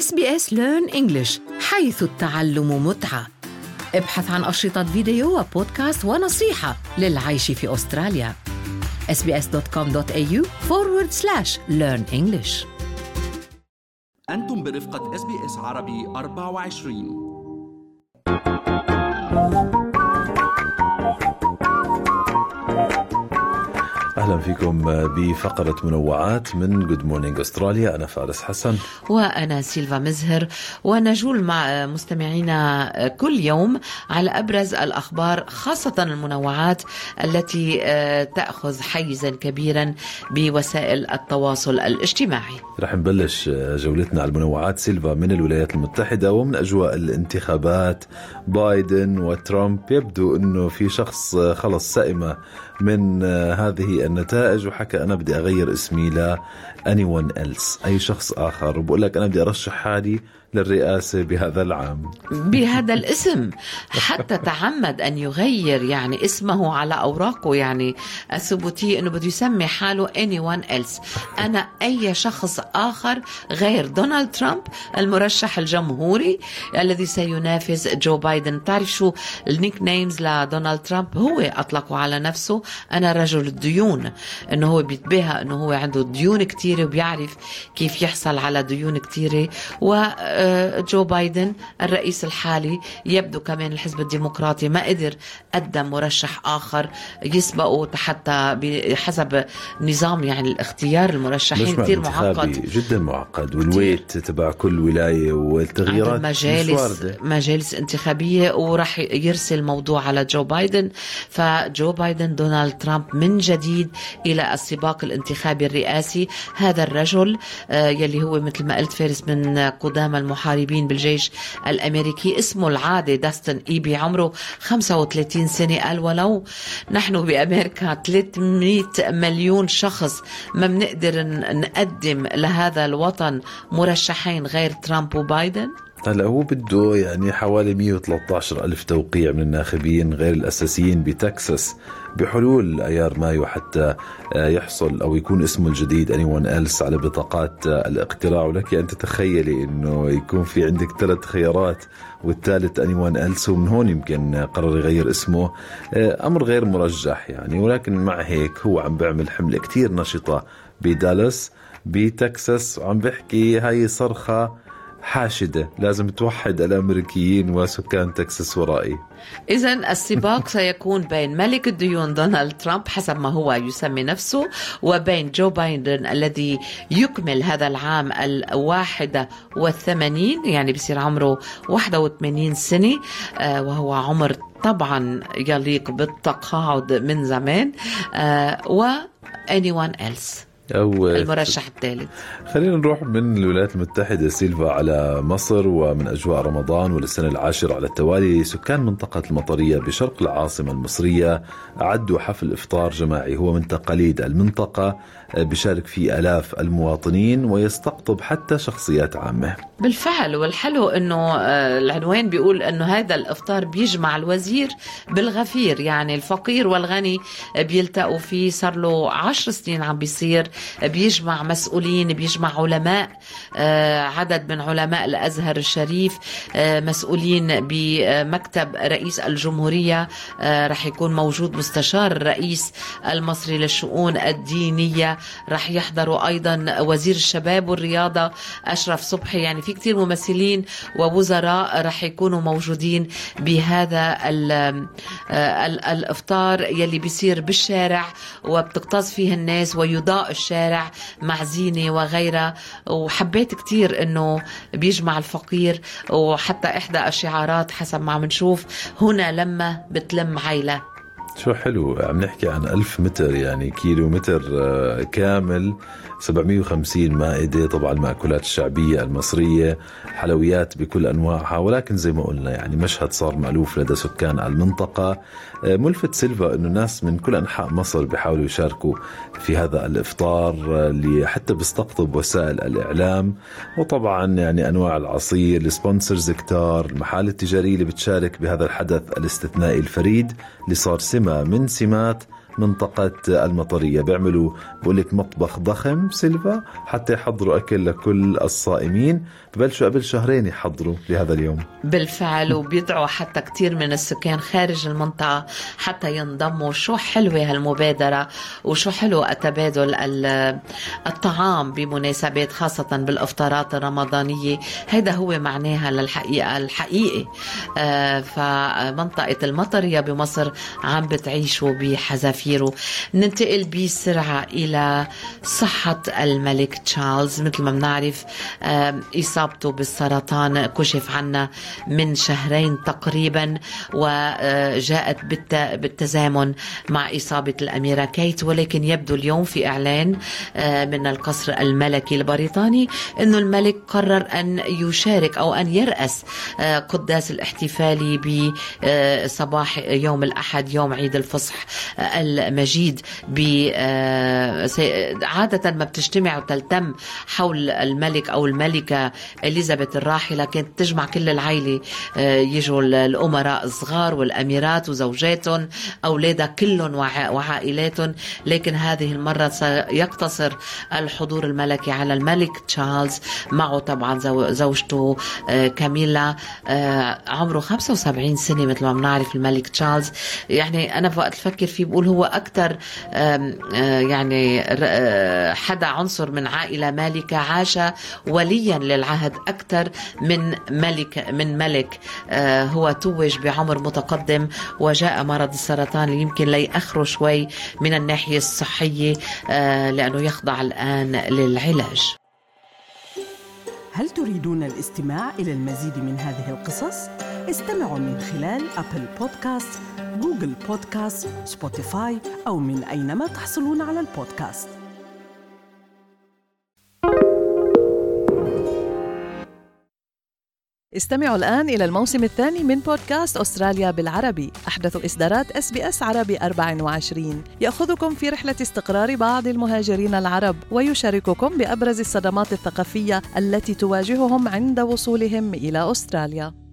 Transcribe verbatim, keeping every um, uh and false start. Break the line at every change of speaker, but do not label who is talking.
إس بي إس Learn English، حيث التعلم متعة. ابحث عن أشرطة فيديو وبودكاست ونصيحة للعيش في أستراليا. إس بي إس دوت كوم دوت إيه يو forward slash learn English.
أنتم برفقة إس بي إس عربي أربعة وعشرين.
أهلا فيكم بفقرة منوعات من Good Morning أستراليا. أنا فارس حسن
وأنا سيلفا مزهر، ونجول مع مستمعينا كل يوم على أبرز الأخبار، خاصة المنوعات التي تأخذ حيزا كبيرا بوسائل التواصل الاجتماعي.
رح نبلش جولتنا على المنوعات سيلفا من الولايات المتحدة ومن أجواء الانتخابات بايدن وترامب. يبدو أنه في شخص خلص سئمة من هذه النتائج وحكى أنا بدي أغير اسمي ل anyone else، أي شخص آخر، وبقول لك أنا بدي أرشح حالي للرئاسة بهذا العام
بهذا الاسم. حتى تعمد أن يغير يعني اسمه على أوراقه، يعني الثبوتية أنه بده يسمي حاله anyone else، أنا أي شخص آخر غير دونالد ترامب المرشح الجمهوري الذي سينافس جو بايدن. تعرف شو النيك نيمز لدونالد ترامب؟ هو أطلقوا على نفسه أنا رجل الديون، أنه هو بيتباهى أنه هو عنده ديون كتيرة وبيعرف كيف يحصل على ديون كتيرة. و جو بايدن الرئيس الحالي يبدو كمان الحزب الديمقراطي ما قدر قدم مرشح آخر يسبقه حتى بحسب نظام يعني الاختيار المرشحين كتير معقد
جدا معقد، والويت تبع كل ولاية والتغييرات
مجالس مجالس انتخابية، وراح يرسل موضوع على جو بايدن. فجو بايدن دونالد ترامب من جديد إلى السباق الانتخابي الرئاسي. هذا الرجل يلي هو مثل ما قلت فارس من قدام المحاربين بالجيش الأمريكي، اسمه العادي داستن إيبي، عمره خمسة وثلاثين سنة. قال ولو نحن بأمريكا ثلاثمئة مليون شخص ما بنقدر نقدم لهذا الوطن مرشحين غير ترامب وبايدن.
هلا هو بده يعني حوالي مئة وثلاثة عشر ألف توقيع من الناخبين غير الأساسيين بتكساس بحلول أيار مايو حتى يحصل أو يكون اسمه الجديد anyone else على بطاقات الاقتراع. ولك أن تتخيلي أنه يكون في عندك ثلاث خيارات والثالث anyone else، ومن هون يمكن قرر يغير اسمه. أمر غير مرجح يعني، ولكن مع هيك هو عم بيعمل حملة كتير نشطة بدالاس بتكساس، وعم بيحكي هاي صرخة حاشدة لازم توحد الأمريكيين وسكان تكساس ورائي.
إذن السباق سيكون بين ملك الديون دونالد ترامب حسب ما هو يسمي نفسه، وبين جو بايدن الذي يكمل هذا العام الواحدة والثمانين، يعني بصير عمره واحدة وثمانين سنة، وهو عمر طبعا يليق بالتقاعد من زمان. و anyone else أو المرشح الثالث.
خلينا نروح من الولايات المتحدة سيلفا على مصر، ومن أجواء رمضان وللسنة العاشرة على التوالي سكان منطقة المطرية بشرق العاصمة المصرية أعدوا حفل إفطار جماعي هو من تقاليد المنطقة بشارك فيه آلاف المواطنين ويستقطب حتى شخصيات عامة.
بالفعل، والحلو أنه العنوان بيقول أنه هذا الإفطار بيجمع الوزير بالغفير، يعني الفقير والغني بيلتقوا فيه. صار له عشر سنين عم بيصير، بيجمع مسؤولين، بيجمع علماء، عدد من علماء الأزهر الشريف، مسؤولين بمكتب رئيس الجمهورية، رح يكون موجود مستشار الرئيس المصري للشؤون الدينية، رح يحضروا أيضا وزير الشباب والرياضة أشرف صبحي. يعني في كتير ممثلين ووزراء رح يكونوا موجودين بهذا الإفطار يلي بيصير بالشارع وبتقتاز فيه الناس ويضاء الشارع مع زينة وغيرها. وحبيت كتير انه بيجمع الفقير، وحتى احدى الشعارات حسب ما عم نشوف هنا لما بتلم عيلة.
شو حلو، عم نحكي عن ألف متر، يعني كيلو متر كامل، سبعمئة وخمسين مائدة، طبعا المأكولات الشعبية المصرية، حلويات بكل أنواعها. ولكن زي ما قلنا يعني مشهد صار مألوف لدى سكان المنطقة. ملفت سيلفا أنه ناس من كل أنحاء مصر بيحاولوا يشاركوا في هذا الإفطار اللي حتى بيستقطب وسائل الإعلام، وطبعا يعني أنواع العصير، السبونسرز كتار، المحال التجارية اللي بتشارك بهذا الحدث الاستثنائي الفريد اللي صار سمة من سمات منطقة المطرية. بيعملوا بقولك مطبخ ضخم سيلفا حتى يحضروا أكل لكل الصائمين. ببلشوا قبل شهرين يحضروا لهذا اليوم
بالفعل، وبيدعوا حتى كتير من السكان خارج المنطقة حتى ينضموا. شو حلوة هالمبادرة وشو حلو التبادل الطعام بمناسبات خاصة بالإفطارات الرمضانية. هذا هو معناها للحقيقة الحقيقي. آه فمنطقة المطرية بمصر عم بتعيشوا بحذافيره. ننتقل بسرعة إلى صحة الملك تشارلز. مثل ما بنعرف آه إصابته بالسرطان كشف عنها من شهرين تقريبا، وجاءت بالتزامن مع إصابة الأميرة كيت. ولكن يبدو اليوم في إعلان من القصر الملكي البريطاني أنه الملك قرر أن يشارك أو أن يرأس قداس الاحتفالي بصباح يوم الأحد يوم عيد الفصح المجيد. عادة ما بتجتمع وتلتم حول الملك أو الملكة إليزابيث الراحلة، كانت تجمع كل العائلة، يجوا الأمراء الصغار والأميرات وزوجاتهم أولادها كلهم وعائلاتهم. لكن هذه المرة سيقتصر الحضور الملكي على الملك تشارلز، معه طبعا زوجته كاميلا. عمره خمسة وسبعين سنة مثل ما بنعرف الملك تشارلز. يعني أنا وقت أفكر فيه بقول هو أكتر يعني حدا عنصر من عائلة مالكة عاش وليا للعهد أكثر من ملك من ملك. آه هو توج بعمر متقدم، وجاء مرض السرطان اللي يمكن ليأخره شوي من الناحية الصحية، آه لأنه يخضع الآن للعلاج.
هل تريدون الاستماع إلى المزيد من هذه القصص؟ استمعوا من خلال أبل بودكاست، جوجل بودكاست، سبوتيفاي أو من أينما تحصلون على البودكاست.
استمعوا الآن إلى الموسم الثاني من بودكاست أستراليا بالعربي، أحدث إصدارات إس بي إس عربي أربعة وعشرين، يأخذكم في رحلة استقرار بعض المهاجرين العرب ويشارككم بأبرز الصدمات الثقافية التي تواجههم عند وصولهم إلى أستراليا.